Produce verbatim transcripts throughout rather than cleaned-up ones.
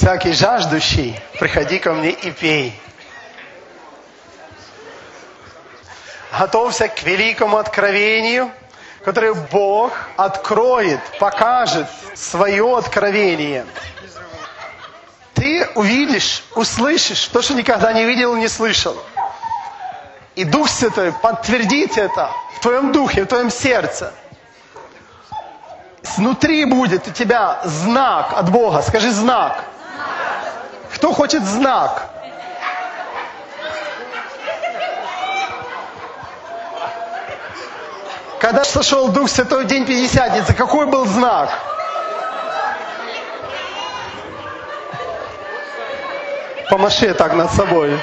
всякий жаждущий, приходи ко мне и пей. Готовься к великому откровению, которое Бог откроет, покажет свое откровение. Ты увидишь, услышишь то, что никогда не видел и не слышал. И Дух Святой подтвердит это в твоем духе, в твоем сердце. Внутри будет у тебя знак от Бога. Скажи знак. Кто хочет знак? Когда сошел Дух Святой в день Пятидесятницы, какой был знак? Помаши так над собой.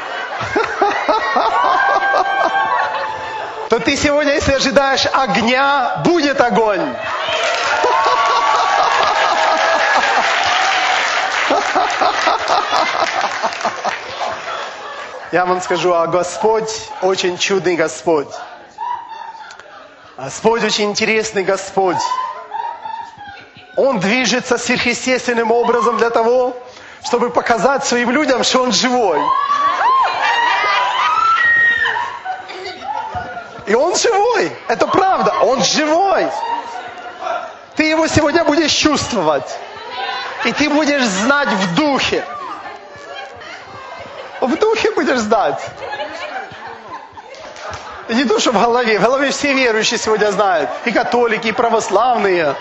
То ты сегодня, если ожидаешь огня, будет огонь. Я вам скажу, а Господь очень чудный Господь. Господь очень интересный Господь. Он движется сверхъестественным образом для того, чтобы показать своим людям, что Он живой. И Он живой. Это правда. Он живой. Ты Его сегодня будешь чувствовать. И ты будешь знать в духе. В духе будешь знать. И не то, что в голове. В голове все верующие сегодня знают. И католики, и православные.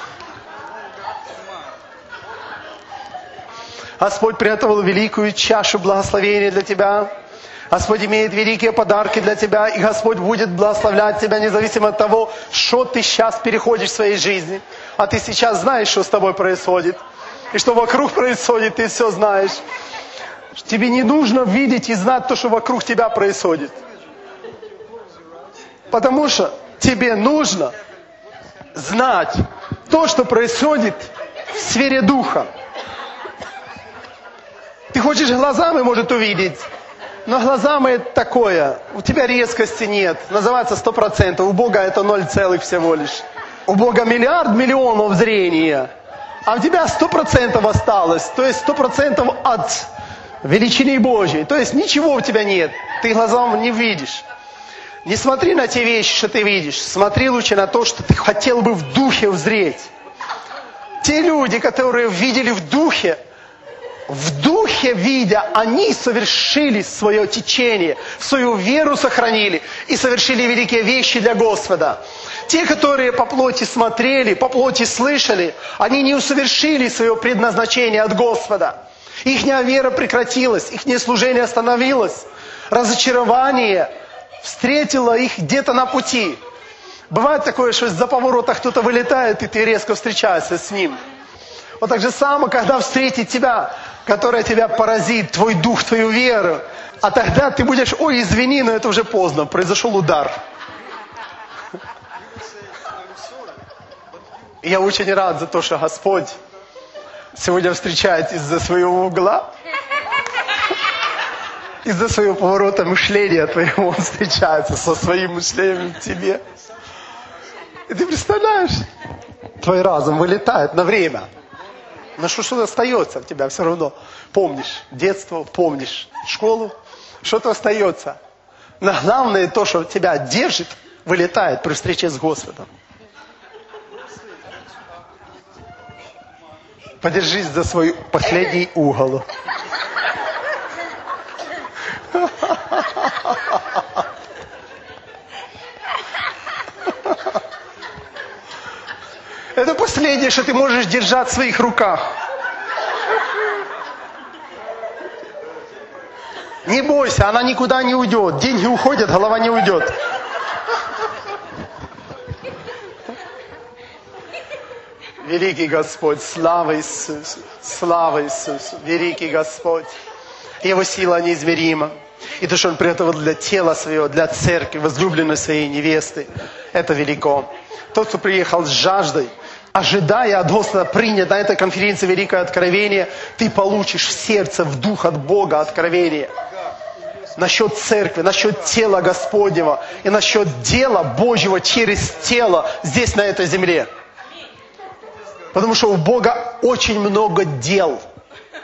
Господь приготовил великую чашу благословения для тебя. Господь имеет великие подарки для тебя. И Господь будет благословлять тебя, независимо от того, что ты сейчас переходишь в своей жизни. А ты сейчас знаешь, что с тобой происходит. И что вокруг происходит, ты все знаешь. Тебе не нужно видеть и знать то, что вокруг тебя происходит. Потому что тебе нужно знать то, что происходит в сфере духа. Ты хочешь глазами, может, увидеть. Но глазами это такое. У тебя резкости нет. Называется сто процентов. У Бога это ноль целых всего лишь. У Бога миллиард миллионов зрения. А у тебя сто процентов осталось. То есть сто процентов от величины Божьей. То есть ничего у тебя нет. Ты глазам не видишь. Не смотри на те вещи, что ты видишь. Смотри лучше на то, что ты хотел бы в духе узреть. Те люди, которые видели в духе, в духе видя, они совершили свое течение, свою веру сохранили и совершили великие вещи для Господа. Те, которые по плоти смотрели, по плоти слышали, они не усовершили свое предназначение от Господа. Ихняя вера прекратилась, ихнее служение остановилось. Разочарование встретило их где-то на пути. Бывает такое, что из-за поворота кто-то вылетает, и ты резко встречаешься с ним. Вот так же само, когда встретит тебя, которая тебя поразит, твой дух, твою веру, а тогда ты будешь, ой, извини, но это уже поздно, произошел удар. И я очень рад за то, что Господь сегодня встречает из-за своего угла, из-за своего поворота мышления твоего, Он встречается со своим мышлением в тебе. И ты представляешь, твой разум вылетает на время. Но что что-то остается в тебя все равно. Помнишь детство, помнишь школу, что-то остается. Но главное то, что тебя держит, вылетает при встрече с Господом. Подержись за свой последний угол. Это последнее, что ты можешь держать в своих руках. Не бойся, она никуда не уйдет. Деньги уходят, голова не уйдет. Великий Господь, слава Иисусу, слава Иисусу, великий Господь. Его сила неизмерима. И то, что Он приготовил для тела своего, для церкви, возлюбленной своей невесты, это велико. Тот, кто приехал с жаждой, ожидая от Господа принять на этой конференции великое откровение, ты получишь в сердце, в дух от Бога откровение. Насчет церкви, насчет тела Господнего и насчет дела Божьего через тело здесь, на этой земле. Потому что у Бога очень много дел.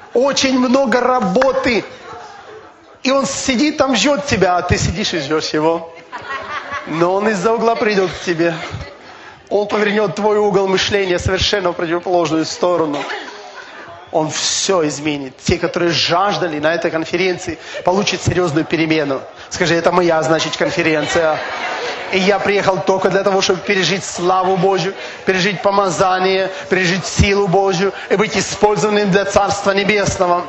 Очень много работы. И он сидит там, ждет тебя, а ты сидишь и ждешь его. Но он из-за угла придет к тебе. Он повернет твой угол мышления совершенно в противоположную сторону. Он все изменит. Те, которые жаждали на этой конференции, получат серьезную перемену. Скажи, это моя, значит, конференция. И я приехал только для того, чтобы пережить славу Божью, пережить помазание, пережить силу Божью и быть использованным для Царства Небесного.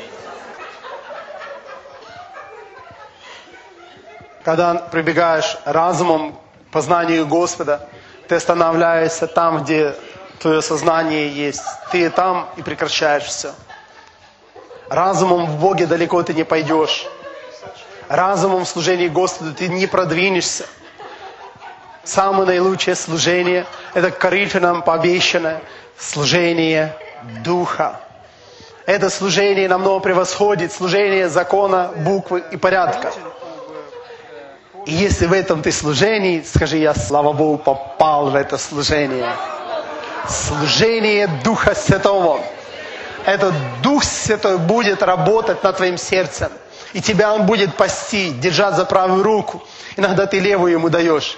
Когда прибегаешь разумом к познанию Господа, ты останавливаешься там, где твое сознание есть. Ты там и прекращаешь все. Разумом в Боге далеко ты не пойдешь. Разумом в служении Господу ты не продвинешься. Самое наилучшее служение – это Коринфянам пообещанное служение Духа. Это служение намного превосходит служение закона, буквы и порядка. И если в этом ты служении, скажи, я, слава Богу, попал в это служение. Служение Духа Святого. Этот Дух Святой будет работать над твоим сердцем. И тебя Он будет пасти, держать за правую руку. Иногда ты левую Ему даешь.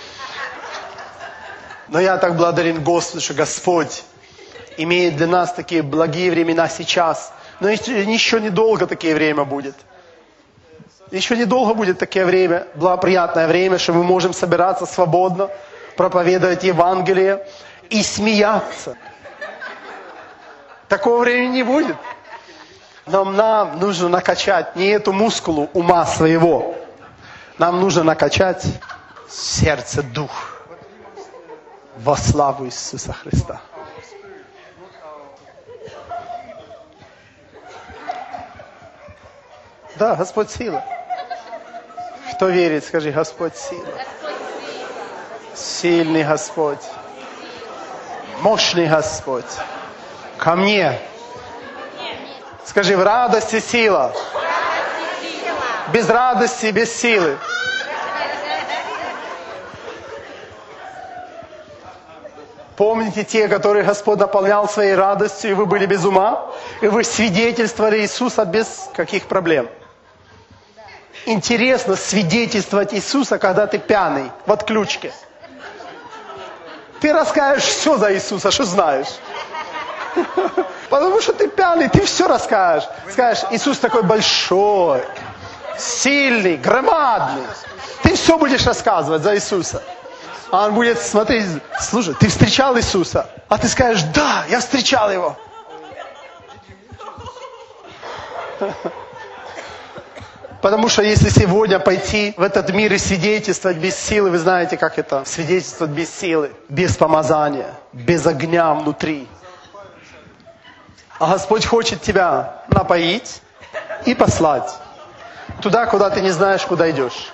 Но я так благодарен Господу, что Господь имеет для нас такие благие времена сейчас. Но еще недолго такие время будет. Еще недолго будет такое время, благоприятное время, что мы можем собираться свободно, проповедовать Евангелие и смеяться. Такого времени не будет. Но нам нужно накачать не эту мускулу ума своего. Нам нужно накачать сердце, дух. Во славу Иисуса Христа. Да, Господь сила. Кто верит, скажи, Господь сила. Сильный Господь. Мощный Господь. Ко мне. Скажи, в радости сила. Без радости, без силы. Помните те, которые Господь наполнял своей радостью, и вы были без ума, и вы свидетельствовали Иисуса без каких проблем. Интересно свидетельствовать Иисуса, когда ты пьяный, в отключке. Ты расскажешь все за Иисуса, что знаешь. Потому что ты пьяный, ты все расскажешь. Скажешь, Иисус такой большой, сильный, громадный. Ты все будешь рассказывать за Иисуса. А он будет смотреть, слушай, ты встречал Иисуса? А ты скажешь, да, я встречал Его. Потому что если сегодня пойти в этот мир и свидетельствовать без силы, вы знаете, как это? Свидетельствовать без силы, без помазания, без огня внутри. А Господь хочет тебя напоить и послать туда, куда ты не знаешь, куда идешь.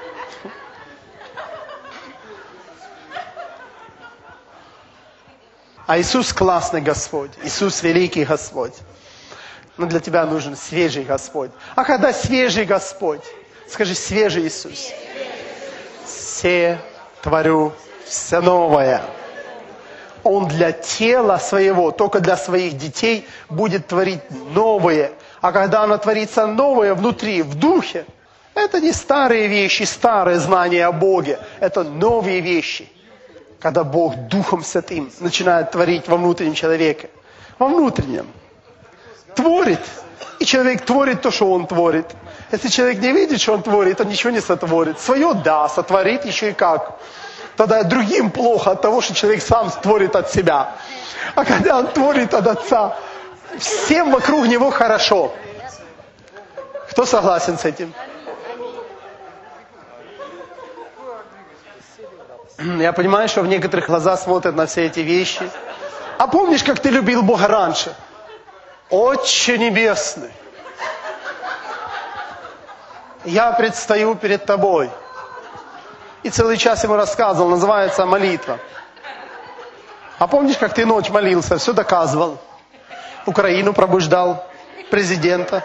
А Иисус классный Господь. Иисус великий Господь. Но для тебя нужен свежий Господь. А когда свежий Господь? Скажи, свежий Иисус. Все творю все новое. Он для тела своего, только для своих детей будет творить новое. А когда оно творится новое внутри, в духе, это не старые вещи, старые знания о Боге. Это новые вещи. Когда Бог Духом Святым начинает творить во внутреннем человеке. Во внутреннем. Творит. И человек творит то, что он творит. Если человек не видит, что он творит, он ничего не сотворит. Свое, да, сотворит еще и как. Тогда другим плохо от того, что человек сам творит от себя. А когда он творит от Отца, всем вокруг него хорошо. Кто согласен с этим? Я понимаю, что в некоторых глаза смотрят на все эти вещи. А помнишь, как ты любил Бога раньше? Отче Небесный, я предстаю перед Тобой. И целый час ему рассказывал, называется молитва. А помнишь, как ты ночь молился, все доказывал? Украину пробуждал, президента.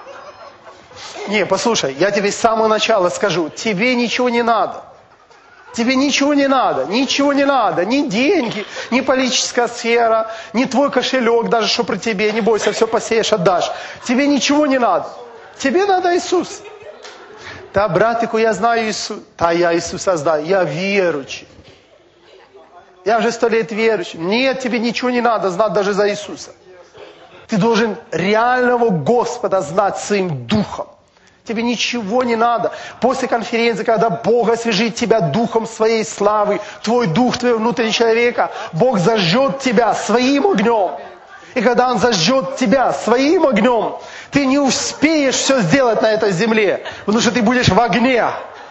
Не, послушай, я тебе с самого начала скажу, тебе ничего не надо. Тебе ничего не надо, ничего не надо, ни деньги, ни политическая сфера, ни твой кошелек, даже что при тебе, не бойся, все посеешь, отдашь. Тебе ничего не надо. Тебе надо Иисус. Да, братику, я знаю Иисуса. Да, я Иисуса знаю, я верующий. Я уже сто лет верующий. Нет, тебе ничего не надо знать даже за Иисуса. Ты должен реального Господа знать своим духом. Тебе ничего не надо. После конференции, когда Бог освежит тебя духом своей славы, твой дух, твоего внутреннего человека, Бог зажжет тебя своим огнем. И когда Он зажжет тебя своим огнем, ты не успеешь все сделать на этой земле, потому что ты будешь в огне.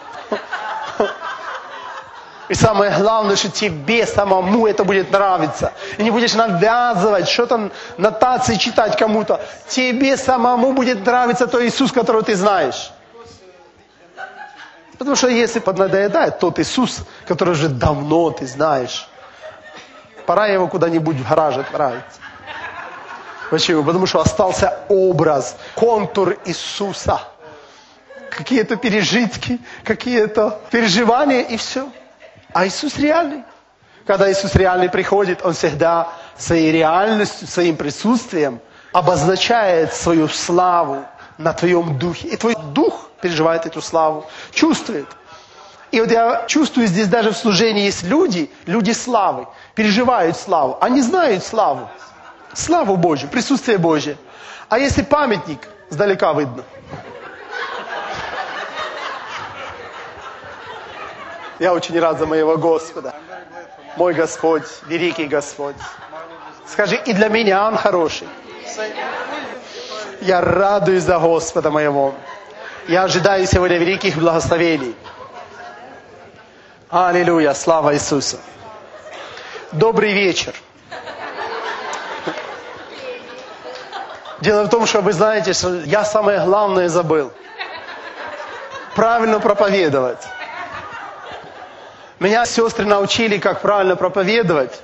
И самое главное, что тебе самому это будет нравиться. И не будешь навязывать, что-то нотации читать кому-то. Тебе самому будет нравиться тот Иисус, которого ты знаешь. Потому что если поднадоедает тот Иисус, который уже давно ты знаешь, пора его куда-нибудь в гараж отправить. Почему? Потому что остался образ, контур Иисуса. Какие-то пережитки, какие-то переживания и все. А Иисус реальный. Когда Иисус реальный приходит, Он всегда своей реальностью, своим присутствием обозначает свою славу на твоем духе. И твой дух переживает эту славу, чувствует. И вот я чувствую здесь даже в служении есть люди, люди славы, переживают славу. Они знают славу. Славу Божью, присутствие Божье. А если памятник, сдалека видно. Я очень рад за моего Господа. Мой Господь, великий Господь. Скажи, и для меня Он хороший. Я радуюсь за Господа моего. Я ожидаю сегодня великих благословений. Аллилуйя, слава Иисусу. Добрый вечер. Дело в том, что вы знаете, что я самое главное забыл. Правильно проповедовать. Меня сестры научили, как правильно проповедовать.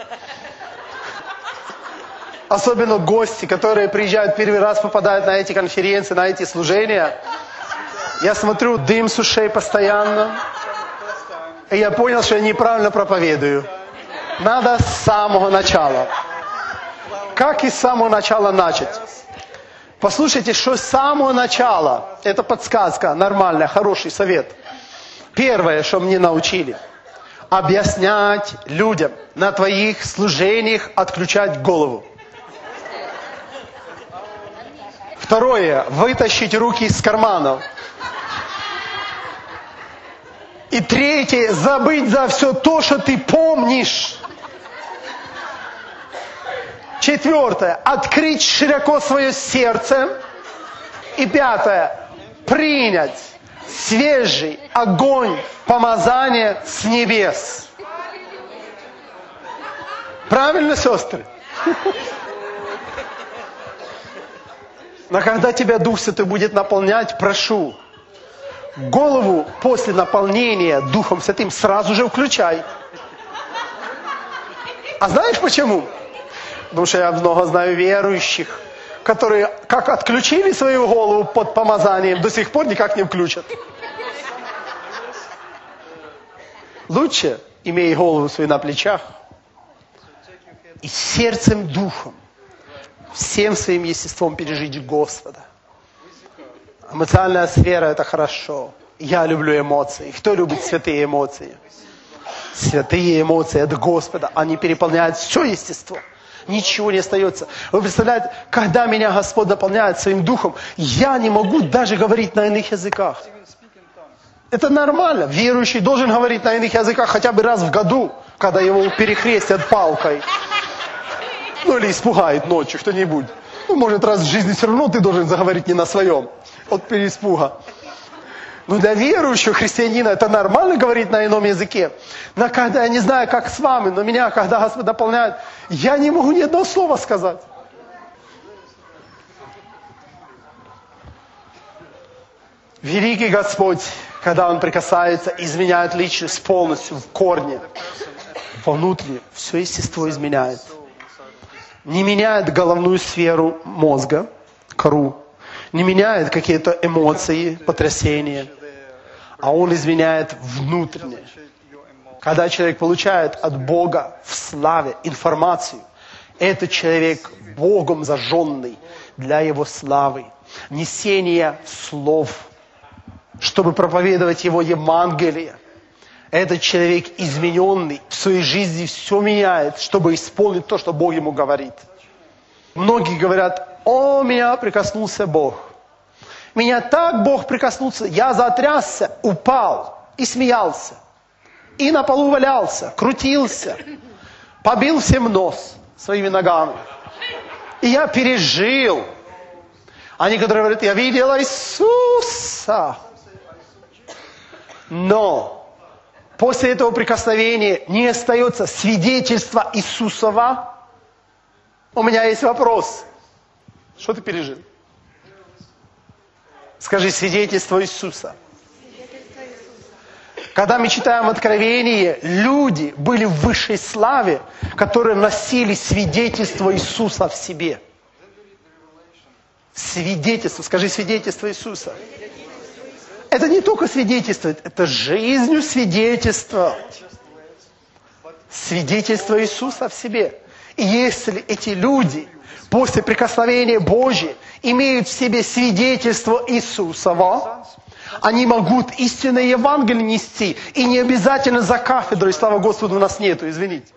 Особенно гости, которые приезжают первый раз, попадают на эти конференции, на эти служения. Я смотрю, дым с ушей постоянно. И я понял, что я неправильно проповедую. Надо с самого начала. Как и с самого начала начать? Послушайте, что с самого начала. Это подсказка, нормальная, хороший совет. Первое, что мне научили. Объяснять людям на твоих служениях отключать голову. Второе. Вытащить руки из карманов. И третье. Забыть за все то, что ты помнишь. Четвертое. Открыть широко свое сердце. И пятое. Принять свежий огонь помазания с небес. Правильно, сестры? Но когда тебя Дух Святой будет наполнять, прошу, голову после наполнения Духом Святым сразу же включай. А знаешь почему? Потому что я много знаю верующих, которые как отключили свою голову под помазанием, до сих пор никак не включат. Лучше, имея голову свою на плечах, и сердцем, духом, всем своим естеством пережить Господа. Эмоциональная сфера – это хорошо. Я люблю эмоции. Кто любит святые эмоции? Святые эмоции от Господа, они переполняют все естество. Ничего не остается. Вы представляете, когда меня Господь наполняет своим духом, я не могу даже говорить на иных языках. Это нормально. Верующий должен говорить на иных языках хотя бы раз в году, когда его перехрестят палкой. Ну или испугает ночью кто-нибудь. Ну, может, раз в жизни все равно ты должен заговорить не на своем. От переиспуга. Но для верующего христианина это нормально говорить на ином языке. Но когда, я не знаю, как с вами, но меня, когда Господь наполняет, я не могу ни одного слова сказать. Великий Господь, когда Он прикасается, изменяет личность полностью, в корне, внутренне, все естество изменяет. Не меняет головную сферу мозга, кору, не меняет какие-то эмоции, потрясения, а Он изменяет внутренне. Когда человек получает от Бога в славе информацию, это человек Богом зажженный для Его славы, несение слов, чтобы проповедовать Его Евангелие. Этот человек измененный, в своей жизни все меняет, чтобы исполнить то, что Бог ему говорит. Многие говорят: «О, меня прикоснулся Бог. Меня так Бог прикоснулся, я затрясся, упал и смеялся. И на полу валялся, крутился, побил всем нос своими ногами. И я пережил». А некоторые говорят: «Я видел Иисуса». Но после этого прикосновения не остается свидетельства Иисусова. У меня есть вопрос. Что ты пережил? Скажи: свидетельство Иисуса. Когда мы читаем Откровение, люди были в высшей славе, которые носили свидетельство Иисуса в себе. Свидетельство. Скажи: свидетельство Иисуса. Это не только свидетельствовать, это жизнью свидетельствовать. Свидетельство Иисуса в себе. И если эти люди после прикосновения Божьего имеют в себе свидетельство Иисусова, они могут истинное Евангелие нести. И не обязательно за кафедрой, слава Господу, у нас нету, извините.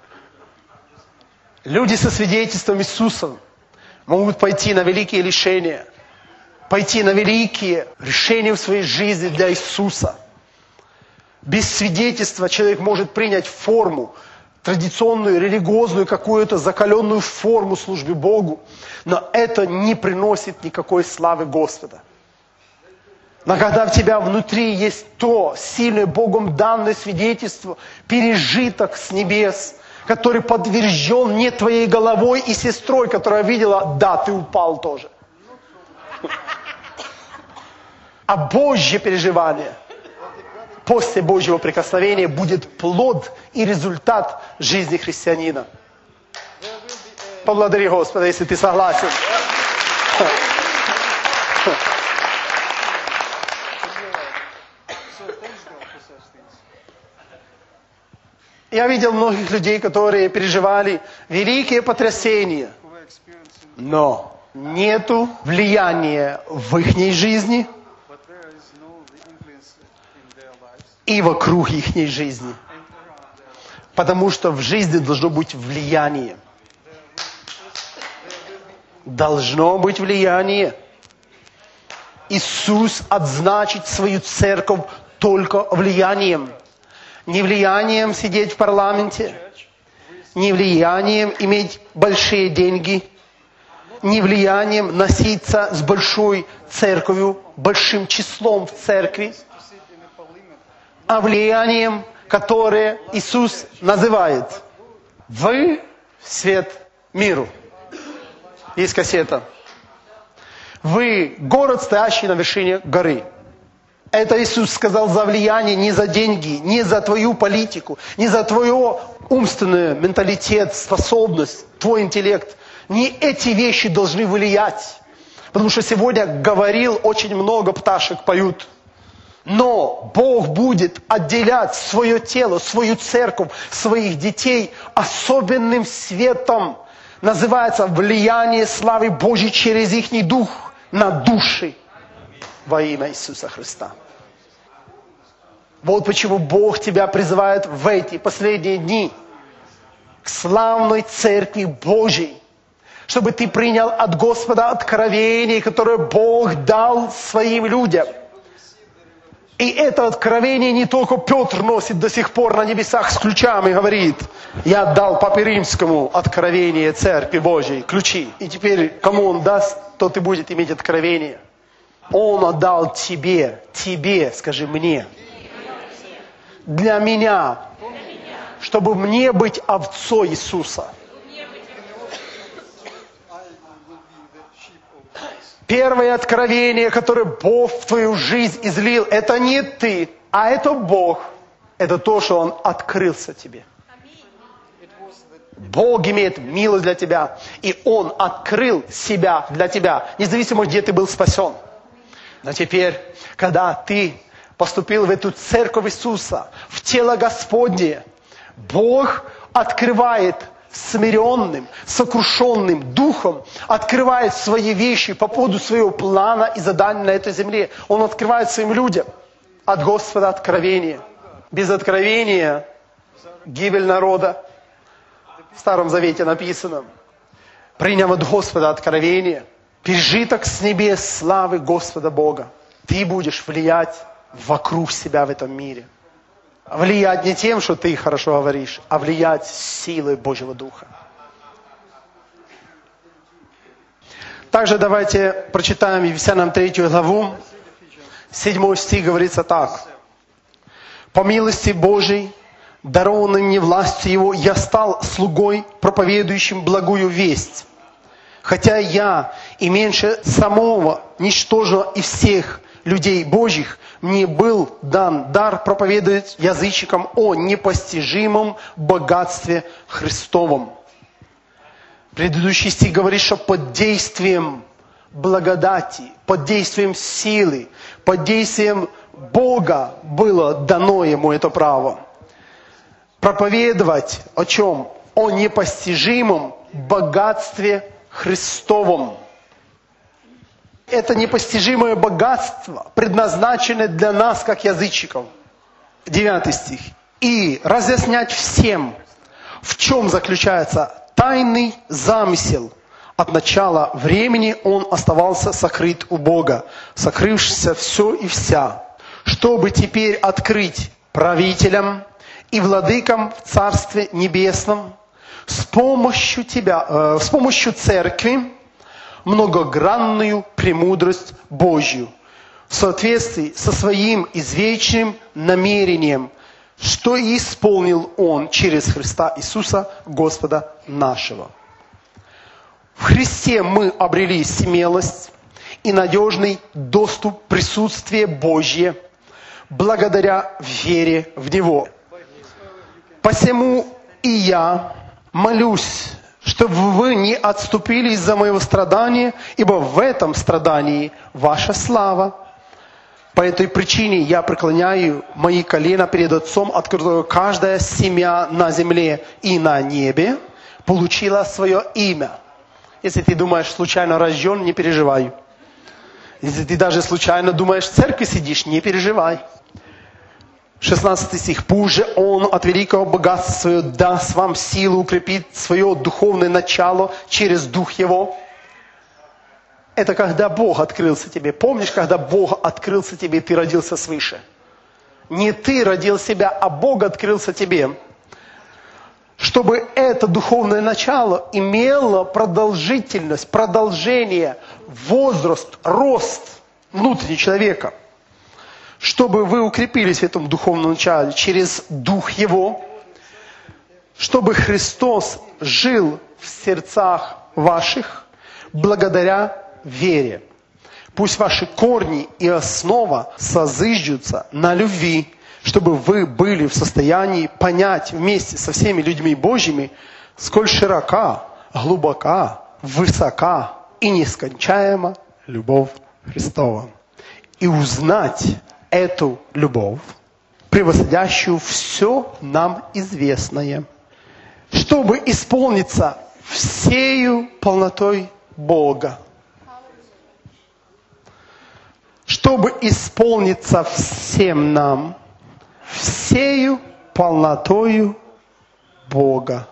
Люди со свидетельством Иисуса могут пойти на великие лишения, пойти на великие решения в своей жизни для Иисуса. Без свидетельства человек может принять форму, традиционную, религиозную, какую-то закаленную форму службы Богу, но это не приносит никакой славы Господа. Но когда в тебя внутри есть то сильное Богом данное свидетельство, пережиток с небес, который подтвержден не твоей головой и сестрой, которая видела: да, ты упал тоже. А Божье переживание после Божьего прикосновения будет плод и результат жизни христианина. Поблагодари Господа, если ты согласен. Я видел многих людей, которые переживали великие потрясения, но нету влияния в их жизни и вокруг их жизни. Потому что в жизни должно быть влияние. Должно быть влияние. Иисус отзначит свою церковь только влиянием. Не влиянием сидеть в парламенте, не влиянием иметь большие деньги, не влиянием носиться с большой церковью, большим числом в церкви, а влиянием, которое Иисус называет: «Вы свет миру». Есть кассета. «Вы город, стоящий на вершине горы». Это Иисус сказал за влияние, не за деньги, не за твою политику, не за твой умственный менталитет, способность, твой интеллект. Не эти вещи должны влиять. Потому что сегодня говорил, очень много пташек поют. Но Бог будет отделять свое тело, свою церковь, своих детей особенным светом. Называется влияние славы Божьей через их дух на души. Во имя Иисуса Христа. Вот почему Бог тебя призывает в эти последние дни к славной Церкви Божьей, чтобы ты принял от Господа откровение, которое Бог дал своим людям. И это откровение не только Петр носит до сих пор на небесах с ключами, говорит: я дал Папе Римскому откровение Церкви Божьей, ключи. И теперь кому он даст, тот и будет иметь откровение. Он отдал тебе, тебе, скажи мне, для меня, чтобы мне быть овцой Иисуса. Первое откровение, которое Бог в твою жизнь излил, это не ты, а это Бог. Это то, что Он открылся тебе. Бог имеет милость для тебя, и Он открыл себя для тебя, независимо, где ты был спасен. Но теперь, когда ты поступил в эту церковь Иисуса, в тело Господне, Бог открывает смиренным, сокрушенным духом, открывает свои вещи по поводу своего плана и задания на этой земле. Он открывает своим людям от Господа откровение. Без откровения гибель народа. В Старом Завете написано: приняв от Господа откровение, пережиток с небес славы Господа Бога, ты будешь влиять вокруг себя в этом мире. Влиять не тем, что ты хорошо говоришь, а влиять силой Божьего Духа. Также давайте прочитаем Ефесянам третью главу. Седьмой стих говорится так. «По милости Божией, дарованной мне властью Его, я стал слугой, проповедующим благую весть. Хотя я и меньше самого ничтожного и всех людей Божьих, мне был дан дар проповедовать язычникам о непостижимом богатстве Христовом». Предыдущий стих говорит, что под действием благодати, под действием силы, под действием Бога было дано ему это право. Проповедовать о чем? О непостижимом богатстве Христовом. Это непостижимое богатство, предназначенное для нас, как язычников. Девятый стих. «И разъяснять всем, в чем заключается тайный замысел. От начала времени он оставался сокрыт у Бога, сокрывшийся все и вся, чтобы теперь открыть правителям и владыкам в Царстве Небесном с помощью тебя, э, с помощью церкви, многогранную премудрость Божью, в соответствии со своим извечным намерением, что и исполнил Он через Христа Иисуса, Господа нашего». В Христе мы обрели смелость и надежный доступ в присутствие Божье, благодаря вере в Него. Посему и я молюсь, чтобы вы не отступили из-за моего страдания, ибо в этом страдании ваша слава. По этой причине я преклоняю мои колена перед Отцом, от которого каждая семья на земле и на небе получила свое имя. Если ты думаешь, случайно рожден, не переживай. Если ты даже случайно думаешь, в церкви сидишь, не переживай. шестнадцатый стих. «Пусть же Он от великого богатства своего даст вам силу укрепить свое духовное начало через Дух Его». Это когда Бог открылся тебе. Помнишь, когда Бог открылся тебе, и ты родился свыше? Не ты родил себя, а Бог открылся тебе. Чтобы это духовное начало имело продолжительность, продолжение, возраст, рост внутреннего человека. Чтобы вы укрепились в этом духовном начале через Дух Его. Чтобы Христос жил в сердцах ваших благодаря вере. Пусть ваши корни и основа созыждутся на любви, чтобы вы были в состоянии понять вместе со всеми людьми Божьими, сколь широка, глубока, высока и нескончаема любовь Христова. И узнать эту любовь, превосходящую все нам известное, чтобы исполниться всею полнотой Бога. Чтобы исполниться всем нам, всею полнотою Бога.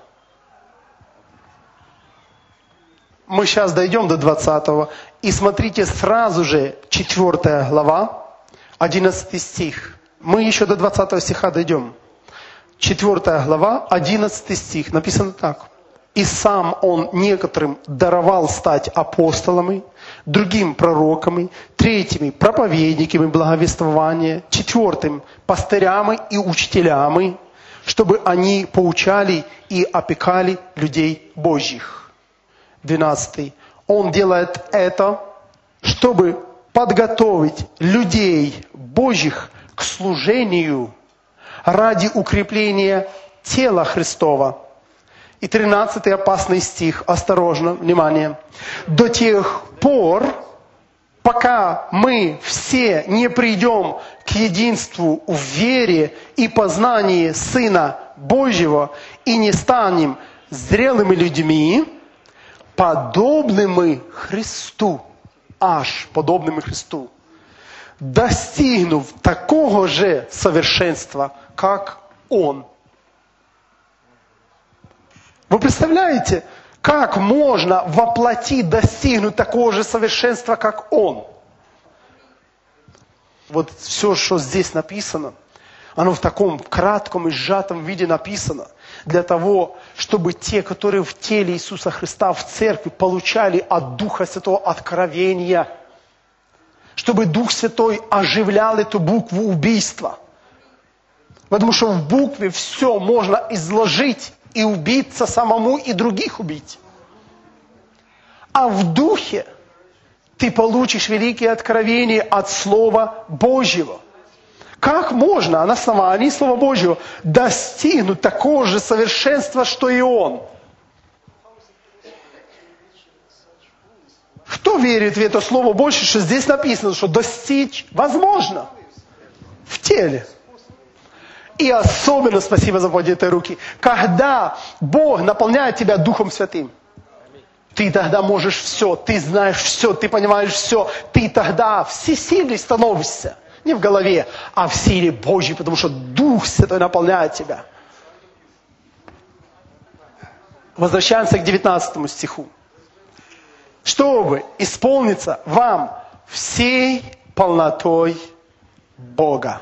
Мы сейчас дойдем до двадцатого. И смотрите, сразу же четвёртая глава, одиннадцатый стих. Мы еще до двадцатого стиха дойдем. четвёртая глава, одиннадцатый стих. Написано так. «И сам Он некоторым даровал стать апостолами, другим пророками, третьими проповедниками благовествования, четвертым пастырями и учителями, чтобы они поучали и опекали людей Божьих». Двенадцатый. Он делает это, чтобы подготовить людей Божьих к служению ради укрепления тела Христова. И тринадцатый опасный стих. Осторожно, внимание. «До тех пор, пока мы все не придем к к единству в вере и познании Сына Божьего, и не станем зрелыми людьми, подобными Христу, аж подобными Христу, достигнув такого же совершенства, как Он. Вы представляете, как можно воплотить, достигнуть такого же совершенства, как Он? Вот все, что здесь написано, оно в таком кратком и сжатом виде написано для того, чтобы те, которые в теле Иисуса Христа, в церкви, получали от Духа Святого откровения, чтобы Дух Святой оживлял эту букву убийства. Потому что в букве все можно изложить и убиться самому, и других убить. А в Духе ты получишь великие откровения от Слова Божьего. Как можно на основании Слова Божьего достигнуть такого же совершенства, что и Он? Кто верит в это Слово больше, что здесь написано, что достичь возможно в теле? И особенно спасибо за поднятые руки. Когда Бог наполняет тебя Духом Святым, ты тогда можешь все, ты знаешь все, ты понимаешь все. Ты тогда всесильный становишься. Не в голове, а в силе Божьей, потому что Дух Святой наполняет тебя. Возвращаемся к девятнадцатому стиху. Чтобы исполниться вам всей полнотой Бога.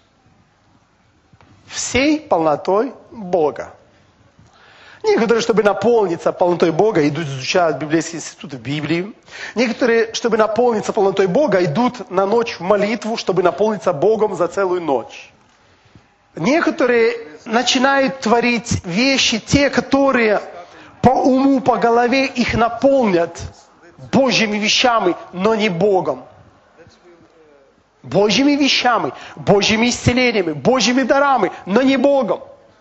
Всей полнотой Бога. Некоторые, чтобы наполниться полнотой Бога, идут изучать библейский институт в Библии. Некоторые, чтобы наполниться полнотой Бога, идут на ночь в молитву, чтобы наполниться Богом за целую ночь. Некоторые начинают творить вещи, те, которые по уму, по голове их наполнят Божьими вещами, но не Богом. Божьими вещами, Божьими исцелениями, Божьими дарами, но не Богом.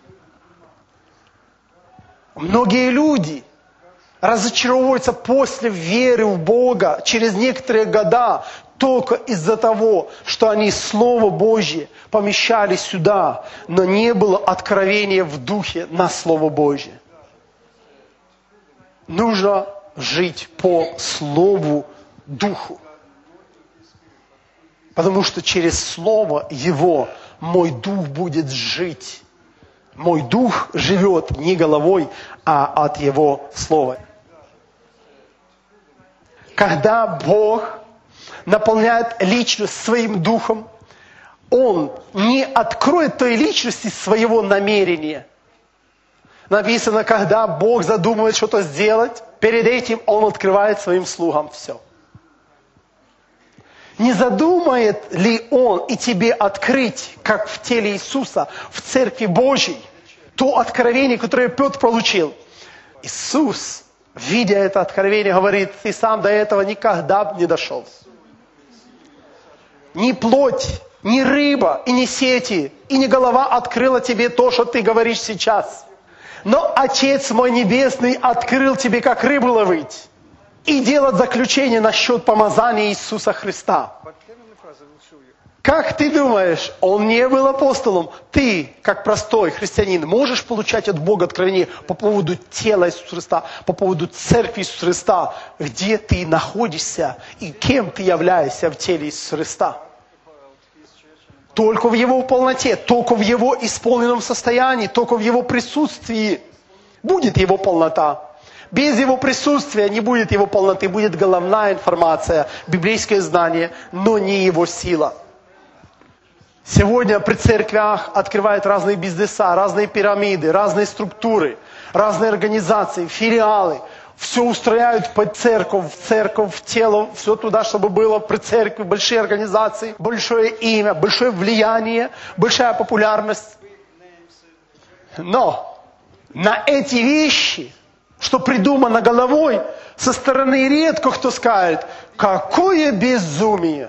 Многие люди разочаровываются после веры в Бога через некоторые года только из-за того, что они Слово Божье помещали сюда, но не было откровения в Духе на Слово Божье. Нужно жить по Слову Духу. Потому что через Слово Его мой Дух будет жить. Мой Дух живет не головой, а от Его Слова. Когда Бог наполняет личность своим Духом, Он не откроет той личности своего намерения. Написано, когда Бог задумывает что-то сделать, перед этим Он открывает своим слугам все. Не задумает ли Он и тебе открыть, как в теле Иисуса, в Церкви Божьей, то откровение, которое Петр получил? Иисус, видя это откровение, говорит, ты сам до этого никогда не дошел. Ни плоть, ни рыба, и ни сети, и ни голова открыла тебе то, что ты говоришь сейчас. Но Отец мой Небесный открыл тебе, как рыбу ловить. И делать заключение насчет помазания Иисуса Христа. Как ты думаешь, он не был апостолом? Ты, как простой христианин, можешь получать от Бога откровение по поводу тела Иисуса Христа, по поводу церкви Иисуса Христа, где ты находишься и кем ты являешься в теле Иисуса Христа? Только в Его полноте, только в Его исполненном состоянии, только в Его присутствии будет Его полнота. Без Его присутствия не будет Его полноты, будет головная информация, библейское знание, но не Его сила. Сегодня при церквях открывают разные бизнеса, разные пирамиды, разные структуры, разные организации, филиалы. Все устрояют под церковь, в церковь, в тело, все туда, чтобы было при церкви, большие организации, большое имя, большое влияние, большая популярность. Но на эти вещи, что придумано головой, со стороны редко кто скажет, какое безумие.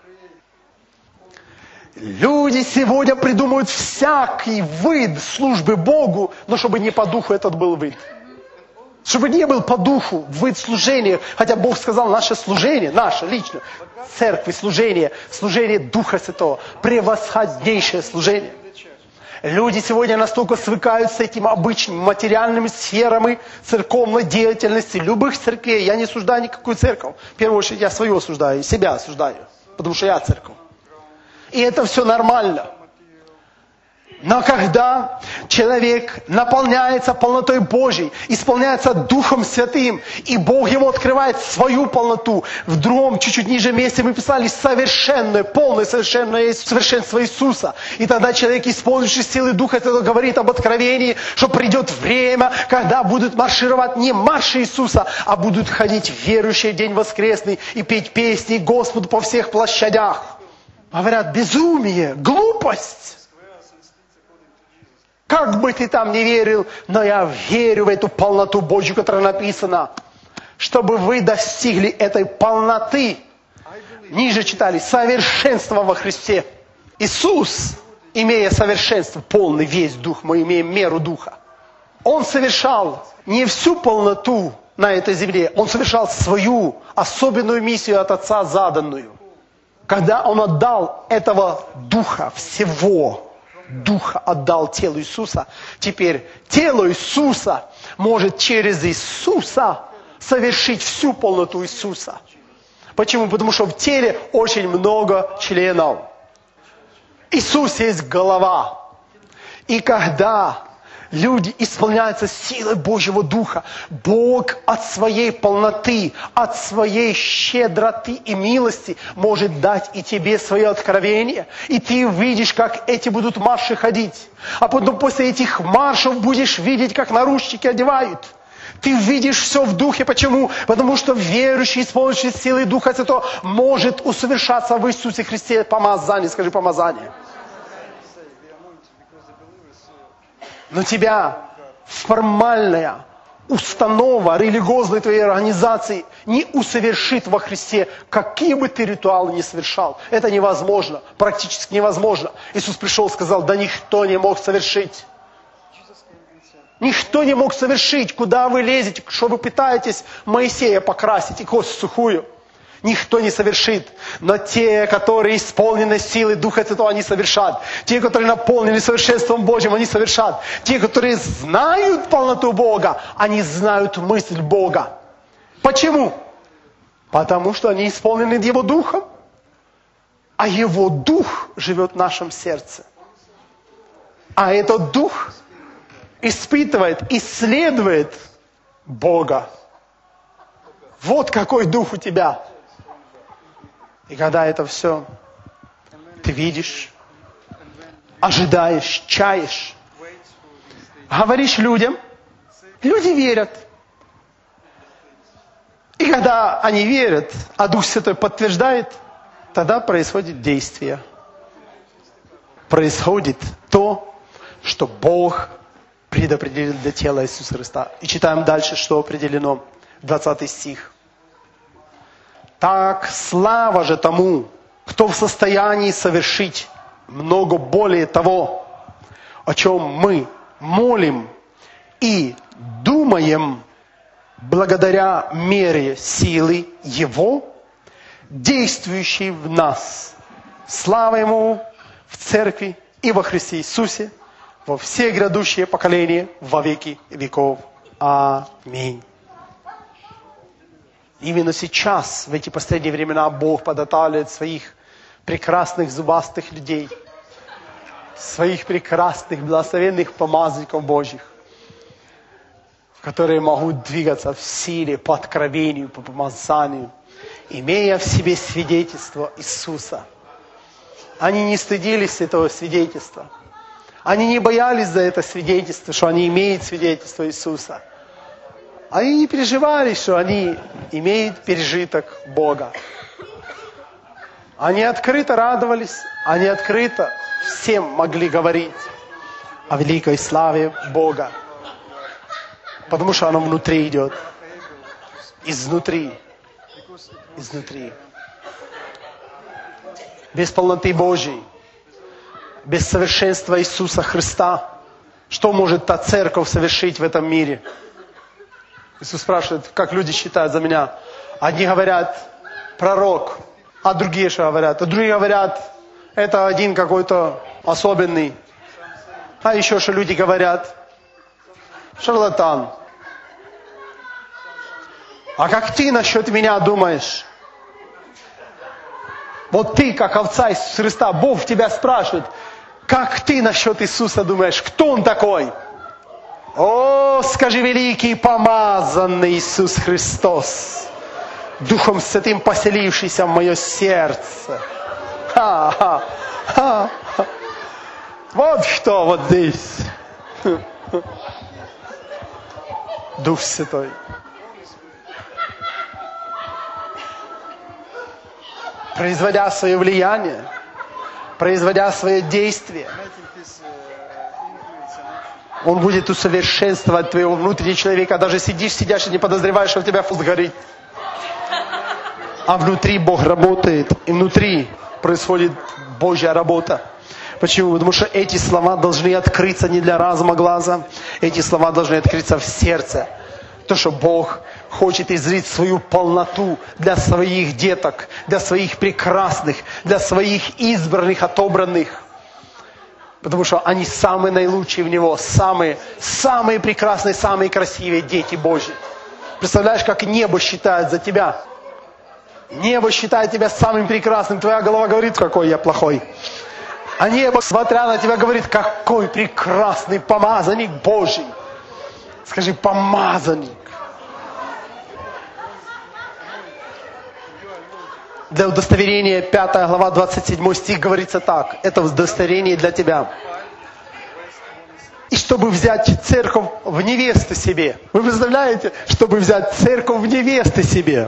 Люди сегодня придумывают всякий вид службы Богу, но чтобы не по духу этот был вид. Чтобы не был по духу в служении, хотя Бог сказал, наше служение, наше лично, церкви служение, служение Духа Святого, превосходнейшее служение. Люди сегодня настолько свыкаются с этими обычными материальными сферами церковной деятельности, любых церквей. Я не осуждаю никакую церковь. В первую очередь я свою осуждаю, себя осуждаю, потому что я церковь. И это все нормально. Но когда человек наполняется полнотой Божьей, исполняется Духом Святым, и Бог ему открывает свою полноту, в другом, чуть-чуть ниже месте мы писали совершенное, полное совершенное совершенство Иисуса. И тогда человек, исполнивший силы Духа Святого, говорит об откровении, что придет время, когда будут маршировать не марши Иисуса, а будут ходить верующие день воскресный и петь песни Господу по всех площадях. Говорят, безумие, глупость. Как бы ты там не верил, но я верю в эту полноту Божью, которая написана. Чтобы вы достигли этой полноты. Ниже читали, совершенство во Христе. Иисус, имея совершенство, полный весь Дух, мы имеем меру Духа. Он совершал не всю полноту на этой земле. Он совершал свою особенную миссию от Отца заданную. Когда Он отдал этого Духа всего, Духа отдал телу Иисуса. Теперь тело Иисуса может через Иисуса совершить всю полноту Иисуса. Почему? Потому что в теле очень много членов. Иисус есть голова. И когда люди исполняются силой Божьего Духа, Бог от своей полноты, от своей щедроты и милости может дать и тебе свое откровение. И ты видишь, как эти будут марши ходить. А потом после этих маршев будешь видеть, как наручники одевают. Ты видишь все в Духе. Почему? Потому что верующий, исполнивший силой Духа Святого, может усовершаться в Иисусе Христе. Помазание, скажи помазание. Но тебя формальная установа религиозной твоей организации не усовершит во Христе, какие бы ты ритуалы ни совершал. Это невозможно, практически невозможно. Иисус пришел и сказал, да никто не мог совершить. Никто не мог совершить, куда вы лезете, что вы пытаетесь Моисея покрасить и кость сухую. Никто не совершит. Но те, которые исполнены силой Духа Святого, они совершат. Те, которые наполнены совершенством Божьим, они совершат. Те, которые знают полноту Бога, они знают мысль Бога. Почему? Потому что они исполнены Его Духом. А Его Дух живет в нашем сердце. А этот Дух испытывает, исследует Бога. Вот какой Дух у тебя. И когда это все ты видишь, ожидаешь, чаешь, говоришь людям, люди верят. И когда они верят, а Дух Святой подтверждает, тогда происходит действие. Происходит то, что Бог предопределил для тела Иисуса Христа. И читаем дальше, что определено. двадцатый стих. Так слава же тому, кто в состоянии совершить много более того, о чем мы молим и думаем, благодаря мере силы Его, действующей в нас. Слава Ему в церкви и во Христе Иисусе, во все грядущие поколения, во веки веков. Аминь. Именно сейчас, в эти последние времена, Бог подготавливает своих прекрасных зубастых людей, своих прекрасных, благословенных помазанников Божьих, которые могут двигаться в силе, по откровению, по помазанию, имея в себе свидетельство Иисуса. Они не стыдились этого свидетельства. Они не боялись за это свидетельство, что они имеют свидетельство Иисуса. Они не переживали, что они имеют пережиток Бога. Они открыто радовались, они открыто всем могли говорить о великой славе Бога. Потому что оно внутри идет. Изнутри. Изнутри. Без полноты Божьей, без совершенства Иисуса Христа, что может та церковь совершить в этом мире? Иисус спрашивает, как люди считают за меня. Одни говорят, пророк, а другие что говорят? А другие говорят, это один какой-то особенный. А еще что люди говорят? Шарлатан. А как ты насчет меня думаешь? Вот ты, как овца Иисуса Христа, Бог тебя спрашивает, как ты насчет Иисуса думаешь? Кто Он такой? О, скажи, великий помазанный Иисус Христос, Духом Святым поселившийся в мое сердце. Ха-ха, ха-ха. Вот что вот здесь. Дух Святой. Производя свое влияние, производя свое действие, Он будет усовершенствовать твоего внутреннего человека. Даже сидишь, сидишь и не подозреваешь, что у тебя фуз горит. А внутри Бог работает, и внутри происходит Божья работа. Почему? Потому что эти слова должны открыться не для разума глаза, эти слова должны открыться в сердце. То, что Бог хочет излить свою полноту для своих деток, для своих прекрасных, для своих избранных, отобранных. Потому что они самые наилучшие в Него, самые, самые прекрасные, самые красивые дети Божьи. Представляешь, как небо считает за тебя? Небо считает тебя самым прекрасным. Твоя голова говорит, какой я плохой. А небо, смотря на тебя, говорит, какой прекрасный помазанник Божий. Скажи, помазанник. Для удостоверения, пятая глава, двадцать седьмой стих говорится так. Это удостоверение для тебя. И чтобы взять церковь в невесты себе. Вы представляете, чтобы взять церковь в невесты себе.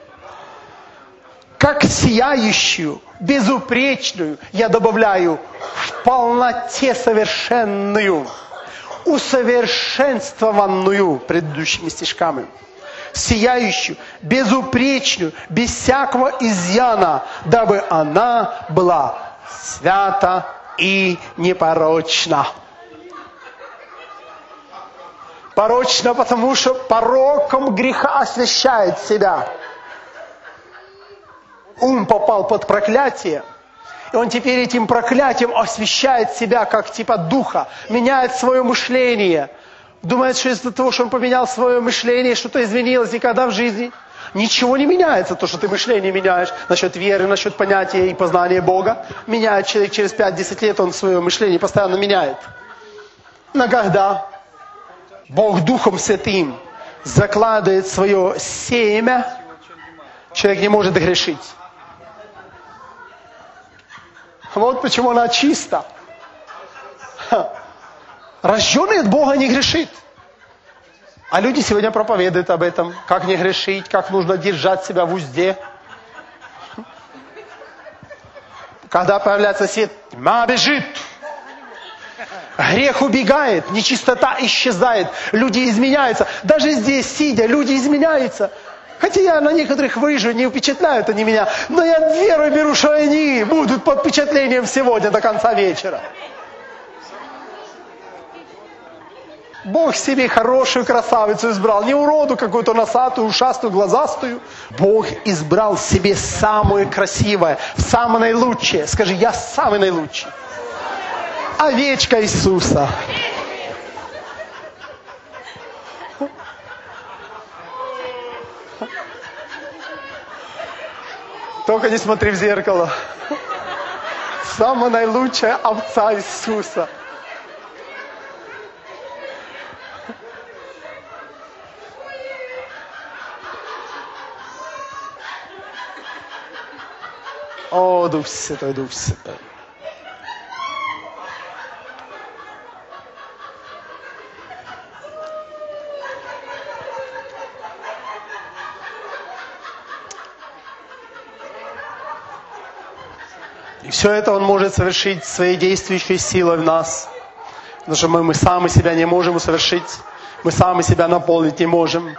Как сияющую, безупречную, я добавляю, в полноте совершенную, усовершенствованную предыдущими стишками. Сияющую, безупречную, без всякого изъяна, дабы она была свята и непорочна. Порочна, потому что пороком греха освящает себя. Ум попал под проклятие, и он теперь этим проклятием освящает себя, как типа духа, меняет свое мышление. Думает, что из-за того, что он поменял свое мышление, что-то изменилось, никогда в жизни. Ничего не меняется, то, что ты мышление меняешь насчет веры, насчет понятия и познания Бога. Меняет человек через пять-десять лет, он свое мышление постоянно меняет. Но когда Бог Духом Святым закладывает свое семя, человек не может грешить. Вот почему она чиста. Рожденный от Бога не грешит. А люди сегодня проповедуют об этом. Как не грешить, как нужно держать себя в узде. Когда появляется свет, тьма бежит. Грех убегает, нечистота исчезает. Люди изменяются. Даже здесь, сидя, люди изменяются. Хотя я на некоторых выживу, не впечатляют они меня. Но я веру беру, что они будут под впечатлением сегодня до конца вечера. Бог себе хорошую красавицу избрал. Не уроду какую-то носатую, ушастую, глазастую. Бог избрал себе самое красивое, самое наилучшее. Скажи, я самый наилучший. Овечка Иисуса. Только не смотри в зеркало. Самая наилучшая овца Иисуса. О, Дух Святой, Дух Святой. И все это Он может совершить своей действующей силой в нас. Потому что мы, мы сами себя не можем совершить. Мы сами себя наполнить не можем.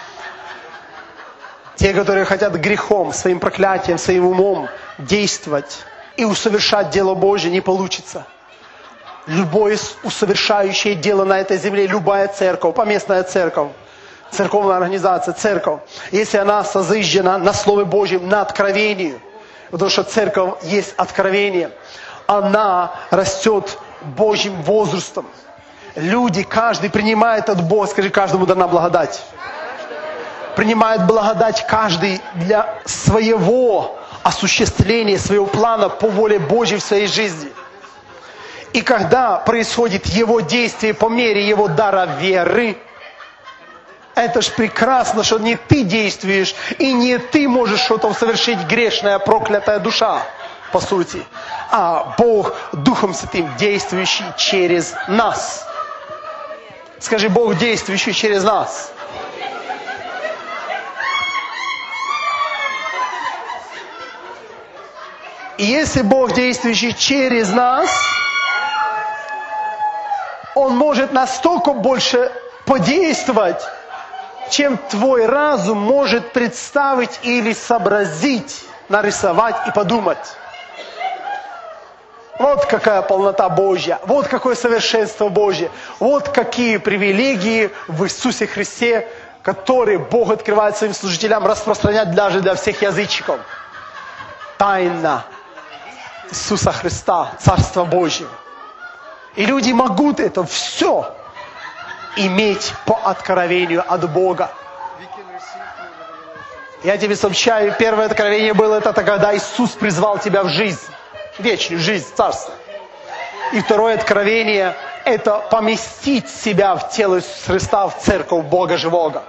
Те, которые хотят грехом, своим проклятием, своим умом действовать и усовершать дело Божье, не получится. Любое усовершающее дело на этой земле, любая церковь, поместная церковь, церковная организация, церковь, если она созиждена на Слове Божьем, на откровении, потому что церковь есть откровение, она растет Божьим возрастом. Люди, каждый принимает от Бога, скажи, каждому дана благодать. Принимает благодать каждый для своего осуществления, своего плана по воле Божьей в своей жизни. И когда происходит его действие по мере его дара веры, это ж прекрасно, что не ты действуешь, и не ты можешь что-то совершить грешная, проклятая душа, по сути, а Бог Духом Святым, действующий через нас. Скажи, Бог, действующий через нас. И если Бог, действующий через нас, Он может настолько больше подействовать, чем твой разум может представить или сообразить, нарисовать и подумать. Вот какая полнота Божья, вот какое совершенство Божье, вот какие привилегии в Иисусе Христе, которые Бог открывает своим служителям распространять даже для всех язычников. Тайна Иисуса Христа, Царства Божьего. И люди могут это все иметь по откровению от Бога. Я тебе сообщаю, первое откровение было это когда Иисус призвал тебя в жизнь, вечную жизнь, царство. И второе откровение это поместить себя в тело Иисуса Христа, в церковь Бога живого.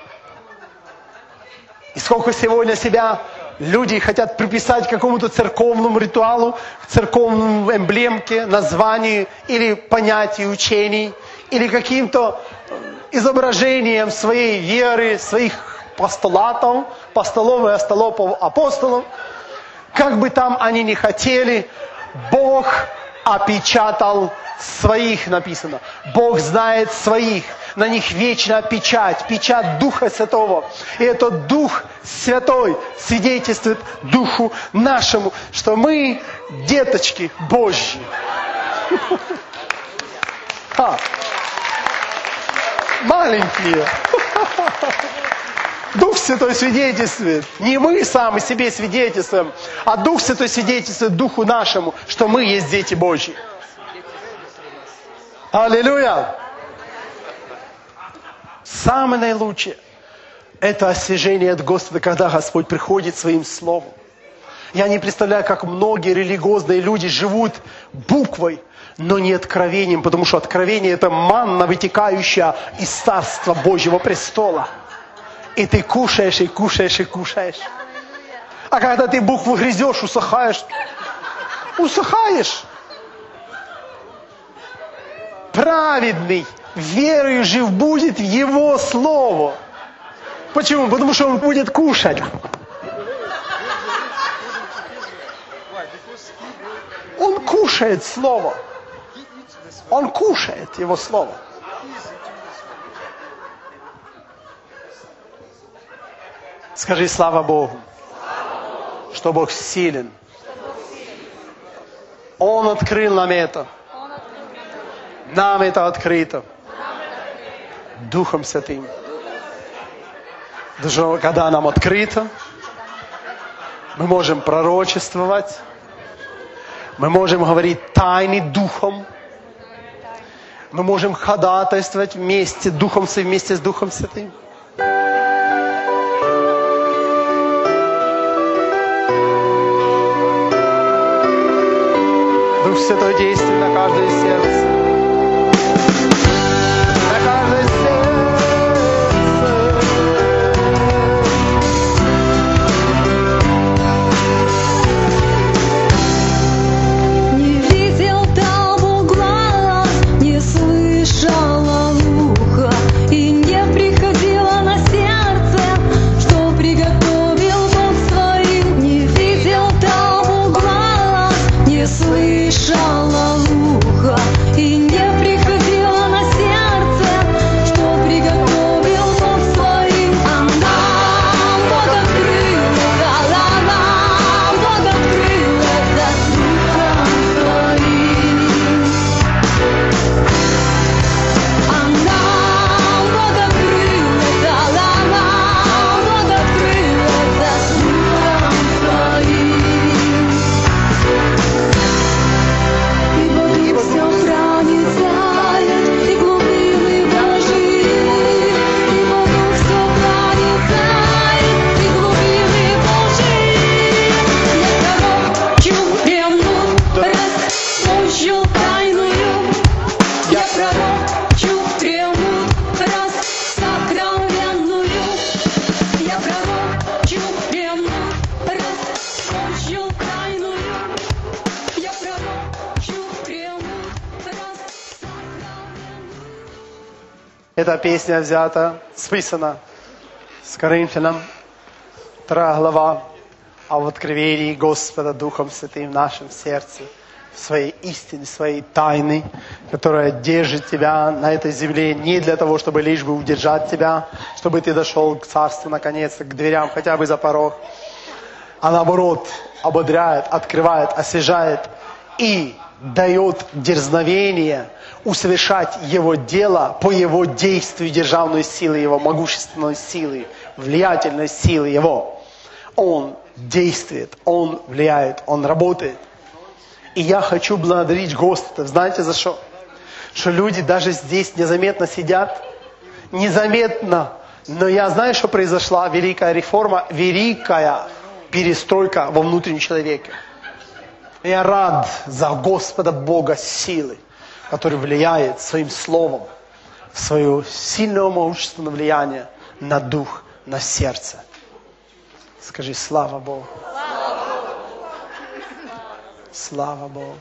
И сколько сегодня себя люди хотят приписать какому-то церковному ритуалу, церковному эмблемке, названию или понятию учений, или каким-то изображением своей веры, своих постулатов, апостолов и остолопов апостолов. Как бы там они ни хотели, Бог опечатал своих, написано. Бог знает своих. На них вечная печать, печать Духа Святого. И этот Дух Святой свидетельствует Духу нашему, что мы деточки Божьи. Маленькие. Дух Святой свидетельствует. Не мы сами себе свидетельствуем, а Дух Святой свидетельствует Духу нашему, что мы есть дети Божьи. Аллилуйя! Самое наилучшее – это освяжение от Господа, когда Господь приходит своим Словом. Я не представляю, как многие религиозные люди живут буквой, но не откровением, потому что откровение – это манна, вытекающая из Царства Божьего престола. И ты кушаешь, и кушаешь, и кушаешь. А когда ты букву грызешь, усыхаешь, усыхаешь. Праведный верою жив будет в Его Слово. Почему? Потому что он будет кушать. Он кушает Слово. Он кушает Его Слово. Скажи, слава Богу, что Бог силен. Он открыл нам это. Нам это открыто. Духом Святым. Даже когда нам открыто, мы можем пророчествовать, мы можем говорить тайны Духом, мы можем ходатайствовать вместе, Духом, вместе с Духом Святым. Дух Святой действует на каждое сердце. На каждое сердце. Не видел того глаз, не слышала уха, и не приходило на сердце, что приготовил Бог своим. Не видел того глаз, не слышала уха, и не приходило на сердце, что приготовил Бог своим. А нам Бог открыл это, а нам Бог открыл это Духом своим. А Эта песня взята, списана с Коринфянам, вторая глава, а в откровении Господа Духом Святым в нашем сердце, своей истины, своей тайны, которая держит тебя на этой земле не для того, чтобы лишь бы удержать тебя, чтобы ты дошел к царству наконец-то, к дверям, хотя бы за порог, а наоборот ободряет, открывает, освежает и дает дерзновение усовершать Его дело по Его действию державной силы, Его могущественной силы, влиятельной силы Его. Он действует, Он влияет, Он работает. И я хочу благодарить Господа. Знаете за что? Что люди даже здесь незаметно сидят. Незаметно. Но я знаю, что произошла великая реформа, великая перестройка во внутреннем человеке. Я рад за Господа Бога силы, который влияет своим словом, свое сильное могущественное влияние на дух, на сердце. Скажи, слава Богу. Слава Богу.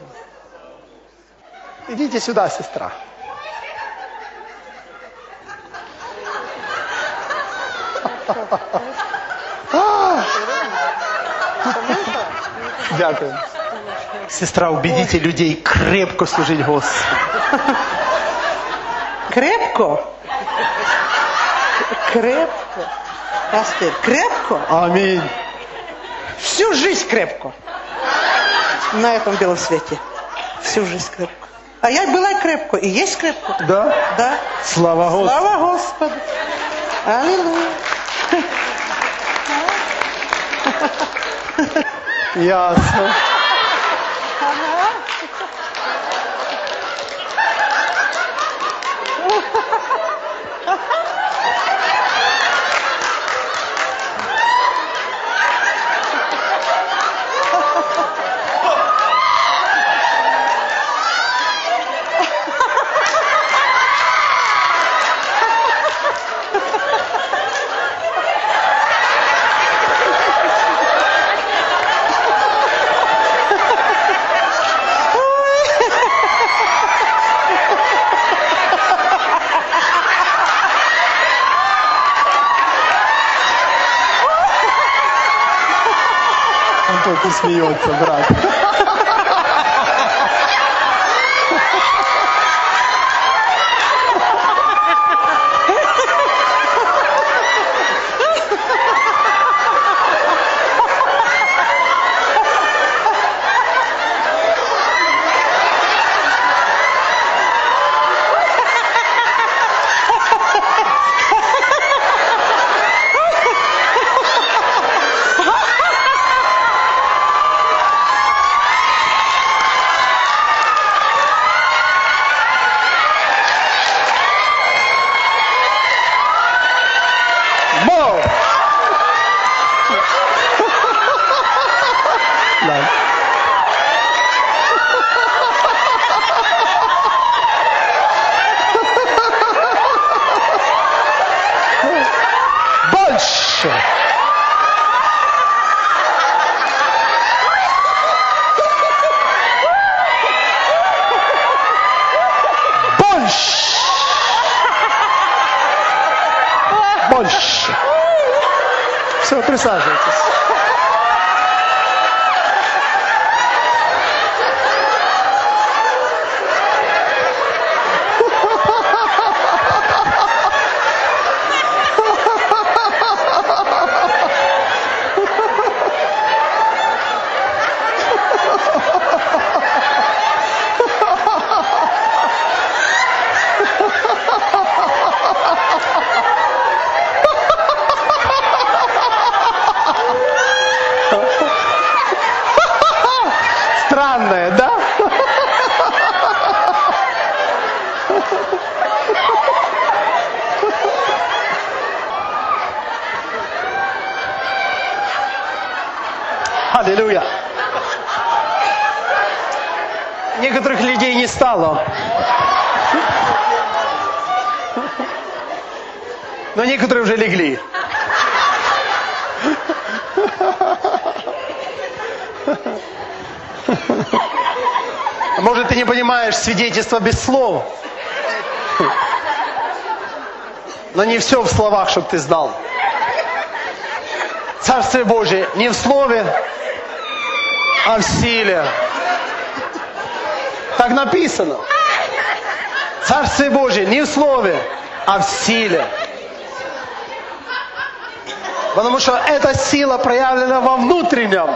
Идите сюда, сестра. Дякую. Сестра, убедите людей крепко служить Господу. Крепко? Крепко. Пастырь, крепко? Аминь. Всю жизнь крепко. На этом белом свете. Всю жизнь крепко. А я была крепко, и есть крепко. Да? Да. Слава Господу. Слава Господу. Аллилуйя. Ясно. Только смеется, брат. Больше. Больше. Больше. Все, присаживайтесь. Странное, да? Аллилуйя. Некоторых людей не стало. Но некоторые уже легли. Может, ты не понимаешь свидетельство без слов. Но не все в словах, чтобы ты знал. Царствие Божие не в слове, а в силе. Так написано. Царствие Божие не в слове, а в силе. Потому что эта сила проявлена во внутреннем.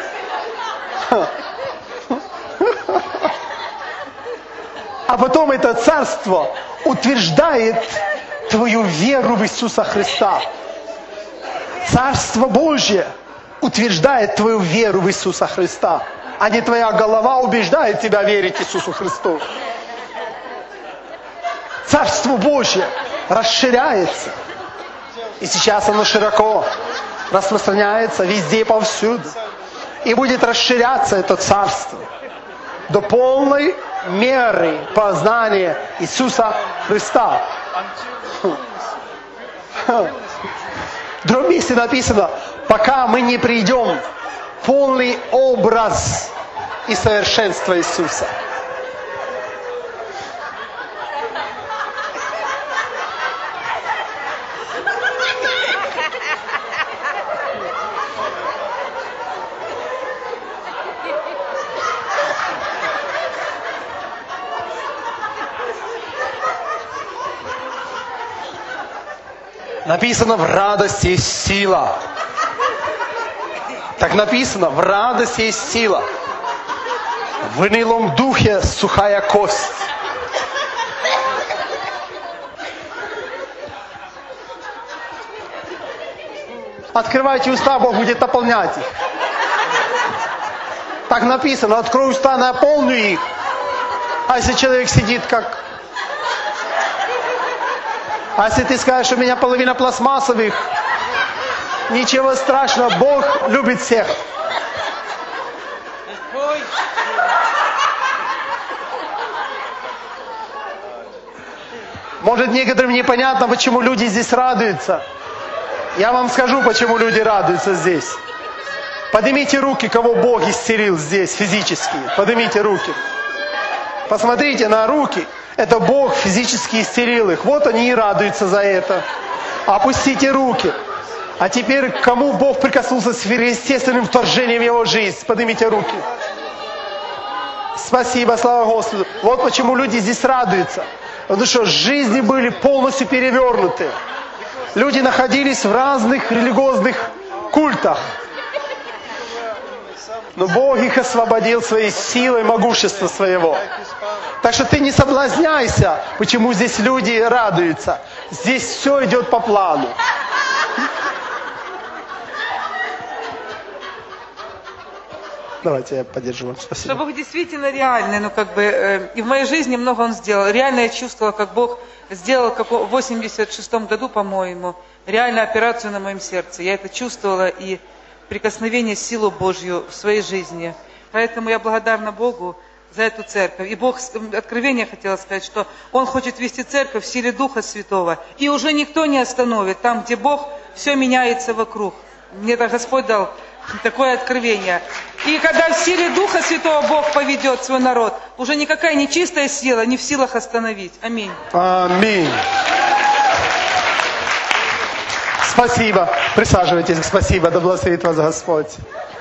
А потом это царство утверждает твою веру в Иисуса Христа. Царство Божье утверждает твою веру в Иисуса Христа, а не твоя голова убеждает тебя верить Иисусу Христу. Царство Божье расширяется. И сейчас оно широко распространяется везде и повсюду. И будет расширяться это царство до полной меры познания Иисуса Христа. В другом месте написано, пока мы не придем в полный образ и совершенство Иисуса. Написано, в радости есть сила. Так написано, в радости есть сила. В унылом духе сухая кость. Открывайте уста, Бог будет наполнять их. Так написано, открой уста, наполню их. А если человек сидит как... А если ты скажешь, у меня половина пластмассовых, ничего страшного, Бог любит всех. Может, некоторым непонятно, почему люди здесь радуются. Я вам скажу, почему люди радуются здесь. Поднимите руки, кого Бог исцелил здесь физически. Поднимите руки. Посмотрите на руки. Это Бог физически исцелил их. Вот они и радуются за это. Опустите руки. А теперь, кому Бог прикоснулся сверхъестественным вторжением в его жизнь? Поднимите руки. Спасибо, слава Господу. Вот почему люди здесь радуются. Потому что жизни были полностью перевернуты. Люди находились в разных религиозных культах. Но Бог их освободил своей силой, могуществом своего. Так что ты не соблазняйся, почему здесь люди радуются. Здесь все идет по плану. Давайте я поддержу вас. Спасибо. Что Бог действительно реальный, ну как бы, э, и в моей жизни много Он сделал. Реально я чувствовала, как Бог сделал, как в восемьдесят шестом году, по-моему, реально операцию на моем сердце. Я это чувствовала, и прикосновение, силу Божью в своей жизни. Поэтому я благодарна Богу за эту церковь. И Бог, откровение хотела сказать, что Он хочет вести церковь в силе Духа Святого. И уже никто не остановит. Там, где Бог, все меняется вокруг. Мне это Господь дал такое откровение. И когда в силе Духа Святого Бог поведет свой народ, уже никакая нечистая сила не в силах остановить. Аминь. Аминь. Спасибо. Присаживайтесь. Спасибо. Да благословит вас Господь.